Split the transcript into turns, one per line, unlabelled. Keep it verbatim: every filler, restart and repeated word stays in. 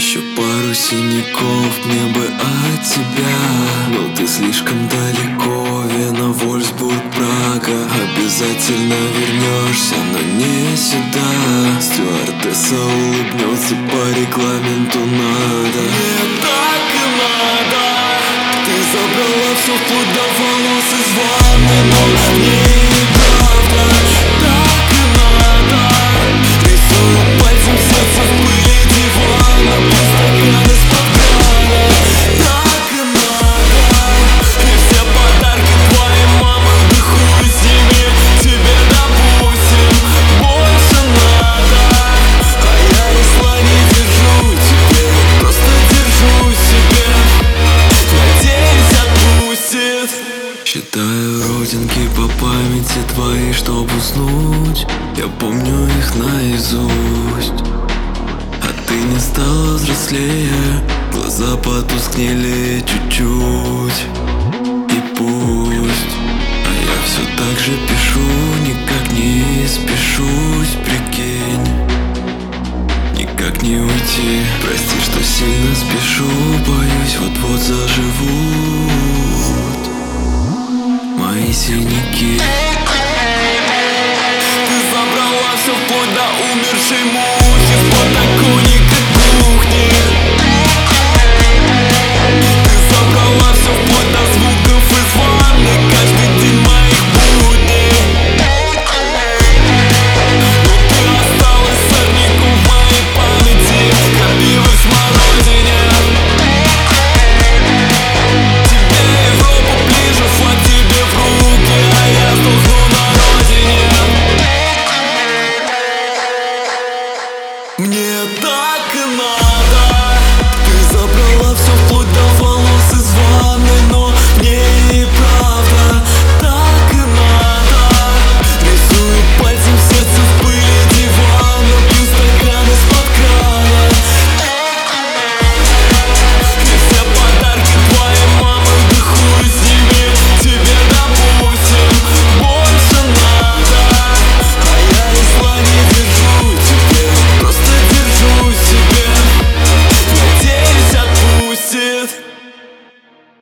Еще пару синяков мне бы от тебя, но ты слишком далеко. Вена, Вольсбург, Прага. Обязательно вернешься, но не сюда. Стюардесса улыбнется, по регламенту надо. Мне так и надо. Ты забрала все вплоть до волос из ванны, но неправда. Так и надо. Рисую пальцем сердце в пыли дивана, без стакана из-под крана. Так и надо. И все подарки твоей мамы, да хуй с ними. Тебе, допустим, больше надо. А я рисла не держу тебе, просто держу себе. Надеюсь, отпустит. Считаю родинки по памяти твоей, чтоб уснуть. Я помню их наизусть. А ты не стала взрослее, глаза потускнели чуть-чуть. И пусть, а я все так же пишу, никак не спешусь, прикинь. Никак не уйти, прости, что сильно спешу. Боюсь, вот-вот заживут мои синяки. Ты забрала все вплоть до умершей музыки.